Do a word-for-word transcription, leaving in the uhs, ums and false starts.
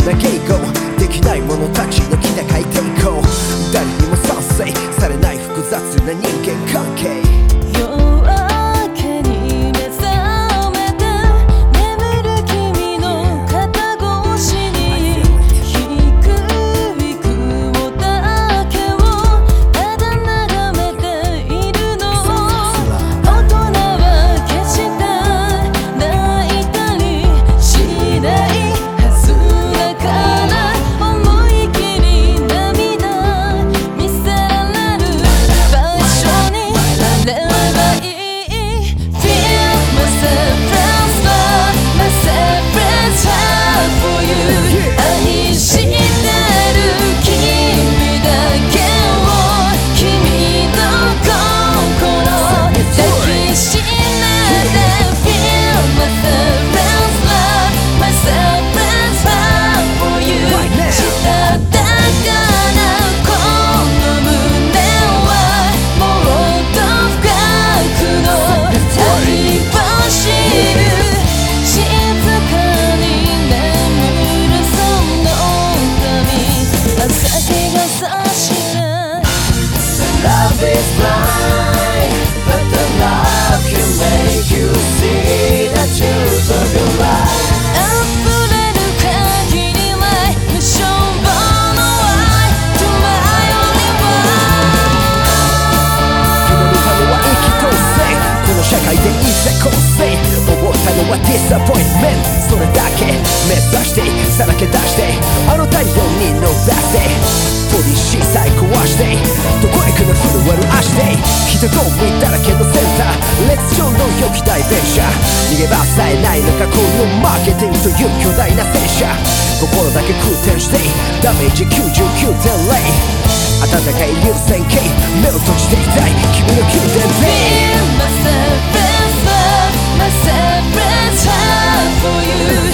な迎合できない者たちの気高い抵抗、誰にも賛成されない複雑な人間関係。社会でいざ構成思ったのはディサポイントメント、それだけ目指してさらけ出してあの太陽に伸ばしてポリシーさえ壊してどこへ行くの震える足で人混みだらけのセンター列車の良き代弁者逃げ場さえない中このマーケティングという巨大な戦車心だけ空転してダメージ きゅうじゅうきゅうてんゼロ 温かい流線形目を閉じていたい君の きゅうてんゼロ My separate love, my separate time for you